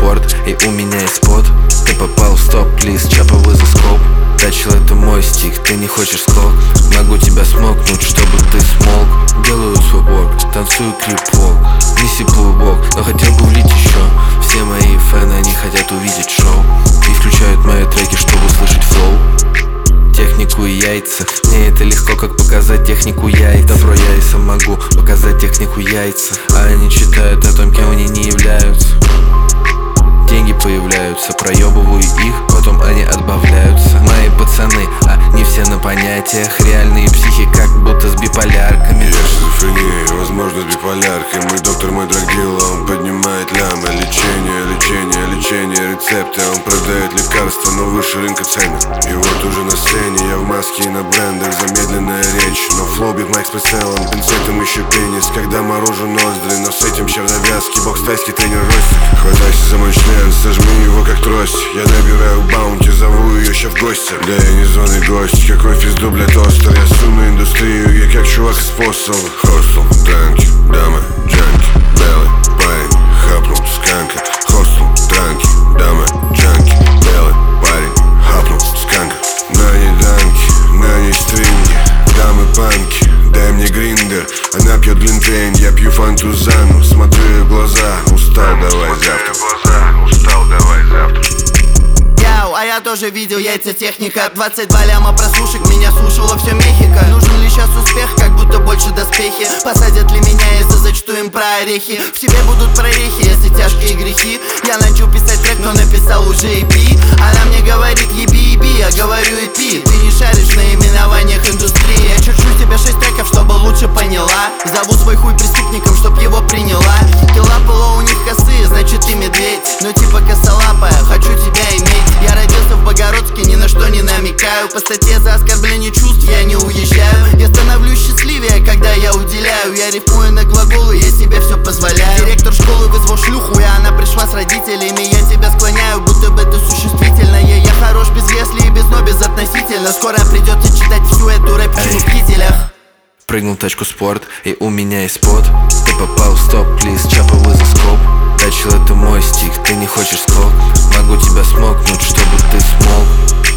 спорт, и у меня есть спот. Ты попал в стоп, плиз, чапа with a scope. Да, чел, это мой стик, ты не хочешь скок? Могу тебя смокнуть, чтобы ты смолк. Делаю свой ворк, танцую крип-волк. Не сиплый бок, но хотел бы влить еще. Все мои фэны, они хотят увидеть шоу и включают мои треки, чтобы услышать флоу. Технику и яйца, мне это легко, как показать технику яйца. Добро, я и сам могу показать технику яйца. А они читают о том, кем они не являются. Деньги появляются, проебываю их, потом они отбавляются. Мои пацаны, а не все на понятиях. Реальные психи, как будто с биполярками. Я шизофрения, возможно, с биполяркой. Мой доктор, мой драгдила, он поднимает лямы. Лечение, рецепты. Он продает лекарства, но выше рынка цены. И вот уже на сцене, я в маске и на брендах. Замедленная речь, но флоу бит Майк с прицелом. Пинцетом еще пенис, когда морожу ноздри. Но с этим чем навязки, бокс тайский тренер Ростик. Хватайся за мой член, сожми его как трость. Я набираю баунти, зову ее еще в гости. Да я не званый гость, какой физду, блядь, остр. Я сумму индустрию, я как чувак с фоссил. Хостел, дранки, дамы, джанки. Белый парень, хапнул сканка. Хостел, дранки, дамы, джанки. Белый парень, хапнул сканка. На ней данки, на ней стринги. Дамы панки, дай мне гриндер. Она пьет глинтвейн, я пью фантузану. Смотрю ей в глаза, устал, давай завтра. А я тоже видел яйца техника. 22 ляма прослушек, меня слушало все Мехико. Нужен ли сейчас успех, как будто больше доспехи. Посадят ли меня, если зачту им про орехи. В себе будут прорехи, если тяжкие грехи. Я начал писать трек, но написал уже EP. Она мне говорит еби, я говорю EP. Ты не шаришь на именованиях индустрии. Я черчу тебе 6 треков, чтобы лучше поняла. Зову свой хуй преступником, чтоб его приняла. Килла было у них косые, значит ты медведь. Но типа косолапая, хочу тебя иметь. Я родился в Богородске, ни на что не намекаю. По статье за оскорбление чувств я не уезжаю. Я становлюсь счастливее, когда я уделяю. Я рифмую на глаголы, я себе все позволяю. Директор школы вызвал шлюху, и она пришла с родителями. Я тебя склоняю, будто бы ты существительное. Я хорош без если и без но безотносительно. Скоро придется читать всю эту рэпчину в кителях. Прыгнул в тачку спорт, и у меня есть спот. Ты попал в стоп, плиз, чапа with a scope. Да, чел, это мой стик, ты не хочешь скок? Могу тебя смокнуть, чтобы ты смолк.